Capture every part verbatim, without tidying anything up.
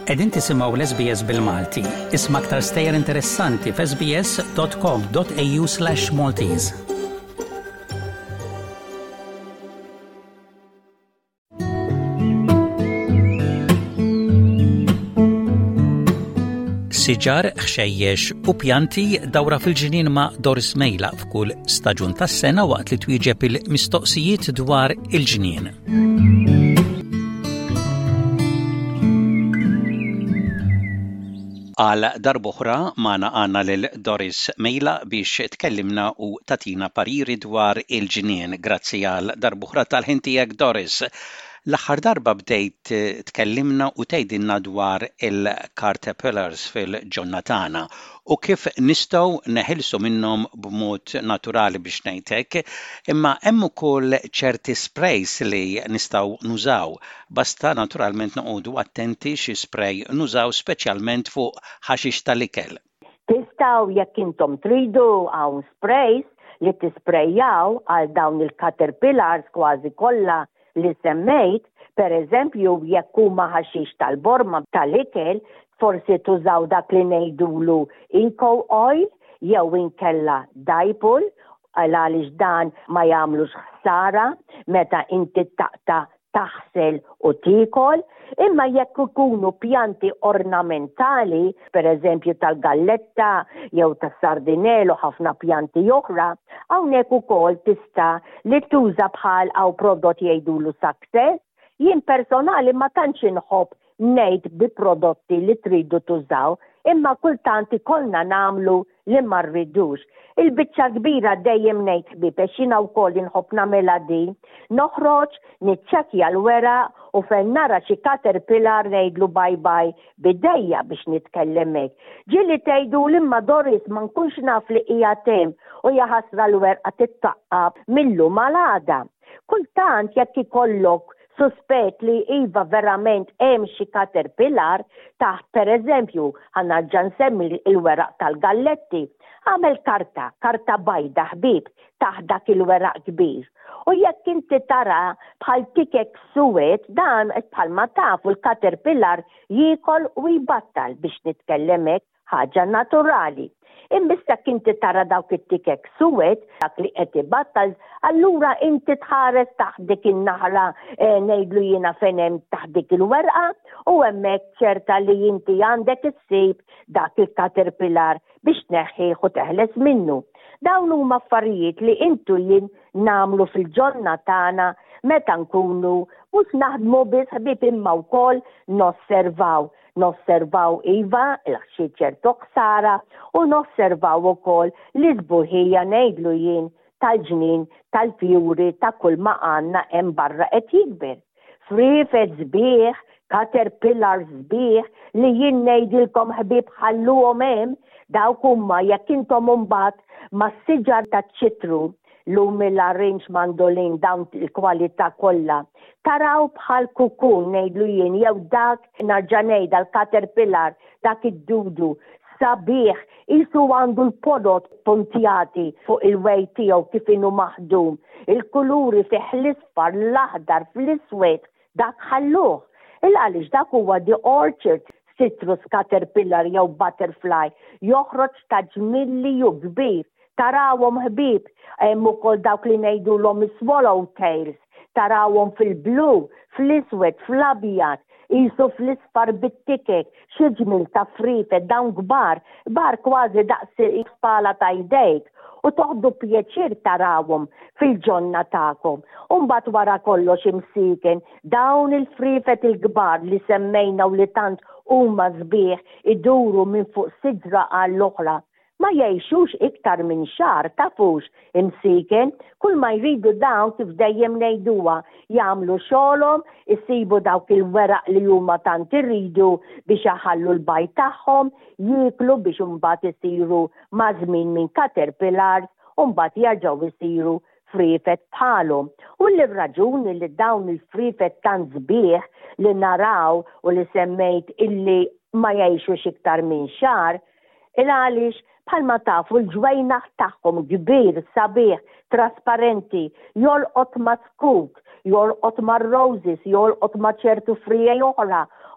Qegħdin tisimgħu l-S B S bil-Malti. Isma' aktar stejjer interessanti f s b s dot com dot a u slash Maltese. Siġar, ħxejjex u pjanti dawra fil-ġinien ma' Doris Mejla f'kull staġun tas-sena waqt li twieġeb il-mistoqsijiet dwar il-ġinien. Għal darb'oħra magħna għandna lil Doris Mejla biex tkellimna u tatina pariri dwar il-ġinien. Grazzi għal darb'oħra tal-ħin tiegħek, Doris. L-aħħar darba bdejt tkellimna u tgħidilna dwar il-caterpillars fil-ġonna tagħna u kif nistgħu neħilsu minnhom b'mod naturali biex ngħid hekk, imma hemm ukoll ċerti sprays li nistgħu nużaw. Basta naturalment noqogħdu attenti xi spray nużaw speċjalment fuq ħaxix tal-ikel. Tistgħu jekk intom tridu hawn sprays li tisprejjaw għal dawn il-caterpillars kważi kollha li semmejt, per eżempju, jekk huma ħaxix tal-borma tal-ikel, forsi tużaw dak li ngħidulu Eco Oil jew inkella Dipol għaliex dan ma jagħmlux ħsara meta inti taqta' taħsel u tikol, imma jekk ikunu pjanti ornamentali, per eżempju tal-galletta jew tas-sardinell u ħafna pjanti oħra, hawnhekk ukoll tista' li tuża bħal aw prodott jgħidulu Success. Jien personali ma tantx inħobb ngħid bi prodotti li tridu tużaw, imma kultant ikollna nagħmlu li ma rridux. Il-biċċa kbira dejjem ngħid ħbieb jiena wkoll inħobb nagħmilha din, noħroġ niċċekkja l-weraq u fejn nara xi caterpillar ngħidlu bye bye bidejja biex nitkellem hekk. Ġieli tgħiduli imma Doris ma nkunx naf li hija hemm u hija ħasra l-werqa tittaqqab millu mal-għada. Kultant jekk ikollok suspett li iva verament hemm xi caterpillar taħt pereżempju ħanna ġa nsemmi il-weraq tal-galletti, għamel karta, karta bajda ħbib taħt dak il-weraq kbir. U jekk inti tara bħal tikek suwed dan bħalma tafu l-caterpillar jiekol u jbattal biex nitkellem hekk ħaġa naturali. Imbissa kinti tara dawk it-tikek suwed, dak li qed ibattal, allura inti tħares taħt dik in-naħra eh, ngħidlu jiena fejn hemm taħt dik il-werqa u hemmhekk ċerta li inti għandek issib dak il-caterpillar biex tneħħih u teħles minnu. Dawn huma affarijiet li intu jien nagħmlu fil-ġonna tagħna meta nkunu mhux naħdmu biss ħbieb imma wkoll nosservaw. Nosservaw iva l-xi ċertu ħsara u nosservaw ukoll li sbuħija ngħidlu jien tal-ġnien, tal-fjuri, ta' kull ma għandna hemm barra qed jikber. Frifed sbieħ, caterpillars sbieħ li jien ngħidilkom ħbieb ħalluhom hemm dawk huma jekk intom imbagħad mas-siġar taċ-ċitru l-lum l-arrange mandolin dawn il-kwalità kollha. Taraw bħal kukun ngħidlu jien jew dak narġa' ngħidha l-caterpillar dak id-dudu sabiħ isu għandu l-podot puntjati fuq il-wej tiegħu kif inhu maħdum. Il-kuluri fih l-isfar, l-aħdar, fl-iswed dak ħalluh. Il-għaliex dak huwa the orchard citrus caterpillar jew butterfly joħroġ ta' ġmilli u kbir. Tarawhom ħbieb, hemm ukoll dawk li ngħidulhom swallowtails, tarawhom fil-blu, fl-iswed, fl-abjad, qisu fl-isfar bit-tikek, xi ġmil ta' frifed dawn kbar, kbar kważi daqs il-spala ta' jdejk, u toħdu pjaċir tarawhom fil-ġonna tagħkom. U mbagħad wara kollox imsiken dawn il-frifed il-kbar li semmejna u li tant huma sbieħ iduru minn fuq siġra għall-oħra. Ma jgħixux iktar minn xar, tafux imsiken, kull ma jridu dawn kif dejjem ngħiduha jagħmlu xogħolhom, isibu dawk il-weraq li huma tant irridu biex jaħallu l-bajt tagħhom, jieklu biex imbagħad isiru mażmin minn caterpillars u mbagħad jerġgħu isiru frifed bħalhom. U l-raġuni li dawn il-frifed tant sbieħ li naraw u li semmejt illi ma jgħixux iktar minn xar, il-għaliex bħalma tafu l-ġwejnaħ tagħhom kbir, sabiħ, trasparenti, jolqot ma' skuk, jolqot ma' roses, jolqot ma' ċertu frija oħra,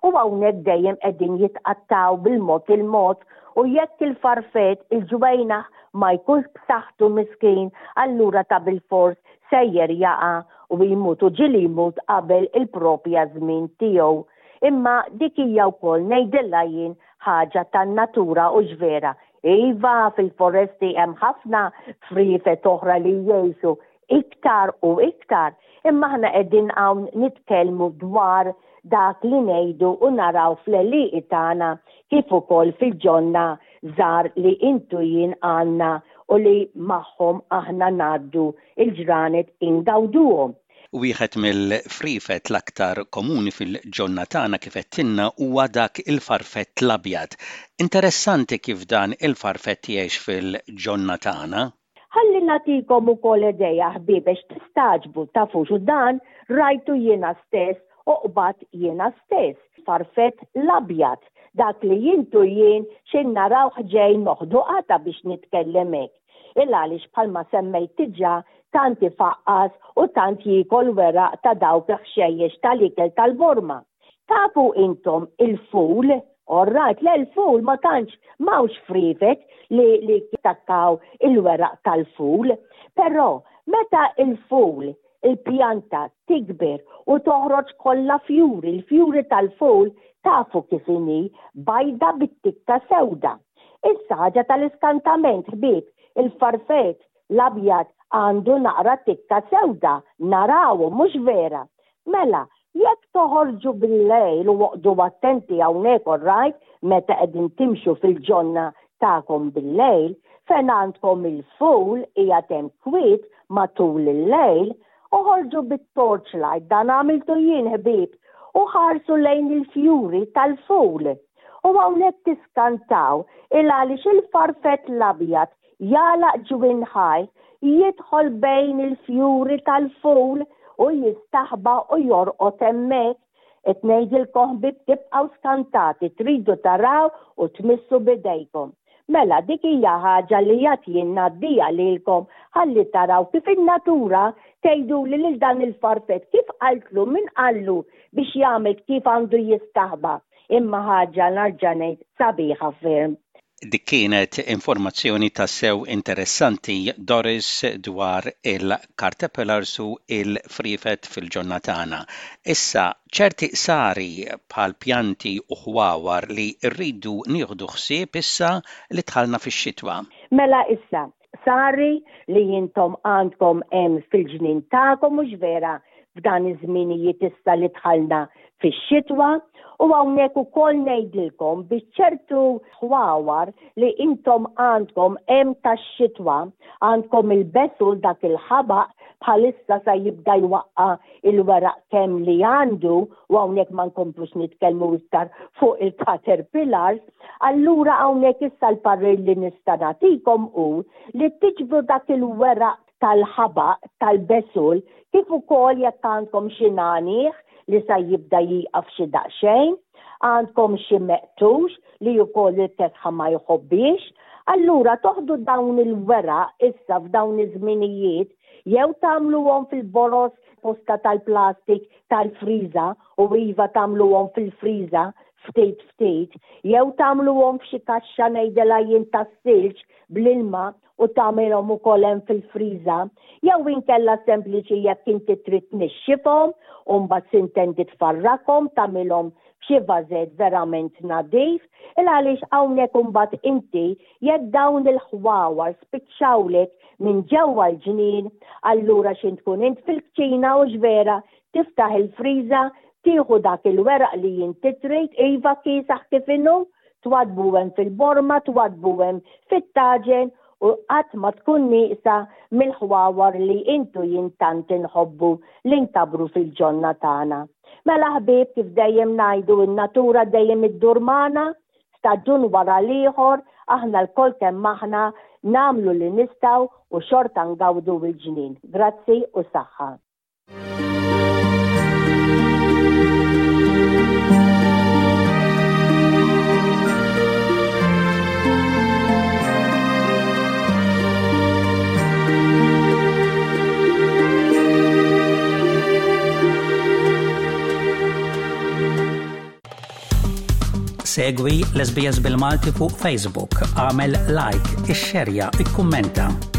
u hawnhekk dejjem qegħdin jitqattaw bil-mod il-mod u jekk il-farfet il-ġwejnaħ ma jkunx b'saħħtu miskien, allura ta' bil-fors sejjer jaqa' u jmutu ġili jmut qabel il-propja żmien tiegħu. Imma dik hija wkoll ngħidilha jien ħaġa tan-natura u ġvera. Iva fil-foresti hemm ħafna frifet oħra li jgħixu iktar u iktar, imma ħna qegħdin hawn nitkellmu dwar dak li ngħidu u naraw fl-eliqi tagħna kif ukoll fil-ġonna żgħar li intu jien għandna u li magħhom aħna ngħaddu il-ġranet ingawduhom. Wieħed mill-frifet l-aktar komuni fil-ġonna tagħna kif qedtilna huwa dak il-farfett l-abjad. Interessanti kif dan il-farfett jgħix fil-ġonna tagħna. Ħalli nagħtikom ukoll idea ħbieb biex tistaġbu tafu xu dan rajtu jiena stess u qbad jiena stess. Farfett l-abjad, dak li jintu jien xejn naraw ħġejn moħduqata biex nitkellem hekk. Illa għaliex bħalma semmejt diġà tant ifaqqas u tant jikol weraq ta' dawk ħxejjex tal-ikel tal-borma. Tafu intom il-ful, orrajt, le l-ful ma tantx mawx frifet li li kittakkaw il-weraq tal-ful, però meta il-ful, il-pjanta tikber u toħroġ kollha fjuri, il-fjuri tal-ful tafu kif inhi bajda bit-tikka sewda. Issa ħaġa tal-iskantament ħbieb, il-farfet l-abjad għandu naqra tikka sewda, narawu mhux vera. Mela, jekk toħorġu bil-lejl u waqdu attenti hawnhekk orrajt, meta qegħdin timxu fil-ġonna tagħkom bil-lejl, fejn għandkom il-ful qiegħed hemm kwiet matul il-lejl, uħorġu bit-torchlight dan għamiltu jien ħbieb u ħarsu lejn il-fjuri tal-ful. U hawnhekk tiskantaw il għaliex il-farfett l-abjad jalaq ġwinħaj jidħol bejn il-fjuri tal-ful u jistaħba u jorqot hemmhekk. Qed ngħidilkom ħbieb tibqgħu skantati, tridu taraw u tmissu bidejkom. Mela dik hija ħaġa li jagħti jien ngħaddija lilkom ħalli taraw kif in-natura tgħiduli lil dan il-farfett kif qaltlu min qallu biex jagħmel kif għandu jistaħba. Imma ħaġa narġa' ngħid sabiħa ferm. Dik kienet informazzjoni tassew interessanti Doris dwar il-caterpillars u il-frifet fil-ġonna tagħna. Issa ċerti sari bħal pjanti u ħwawar li rridu nieħdu ħsieb issa li tħallna fix-xitwa. Mela issa sari li jintom għandkom hemm fil-ġnien tagħkom mhux vera f'dan iż-żminijiet issa li tħallna fix-xitwa. U hawnhekk ukoll ngħidilkom biex ċertu ħwawar li intom għandkom hemm tax-xitwa, għandkom il-besul dak il-ħabaq bħalissa sa jibda jwaqqa il-weraq kemm li għandu u hawnhekk ma nkomplux nitkellmu iktar fuq il-caterpillars, allura hawnhekk issa l-parrir li nista' nagħtikom hu li tiġbru dak il-weraq tal-ħabaq tal-besul kif ukoll jekk għandkom xi nagħnih li sa jibda jiqaf xi daqsxejn, għandkom xi meqtux li wkoll it-tetħa ma jħobbix, allura toħdu dawn il-weraq issa f'dawn iż-żminijiet jew tagħmluhom fil-boros posta tal-plastik tal-friża u iva tagħmluhom fil-friża ftit ftit, jew tagħmluhom f'xi kaxxa ngħidilha jien tas-silġ bl-ilma u tagħmilhom ukoll hemm fil-friża, jew inkella sempliċi jekk inti trid nixxifhom u mbagħad sintendi tfarrakhom tagħmilhom f'xi vażett verament nadif, il għaliex hawnhekk imbagħad inti jekk dawn il-ħwawar spiċċawlek minn ġewwa l-ġnien, allura x'int tkun int fil-kċina u ġvera tiftaħ il-friża, tieħu dak il-weraq li inti trid iva kiesaħ kif inhu, twadbu hemm fil-borma, twadbu hemm fit-taġen u qatt ma tkun nieqsa mill-ħwawar li intu jintant inħobbu li ntabru fil-ġonna tagħna. Mela ħbieb kif dejjem ngħidu n-natura dejjem iddur magħna, staġun wara l-ieħor, aħna l-kol kemm aħna nagħmlu li nistgħu u xorta ngawdu l-ġnien. Grazzi u saħħa. Segwi l-S B S bil-Malti fuq Facebook, għamel like, ixxerja, ikkummenta.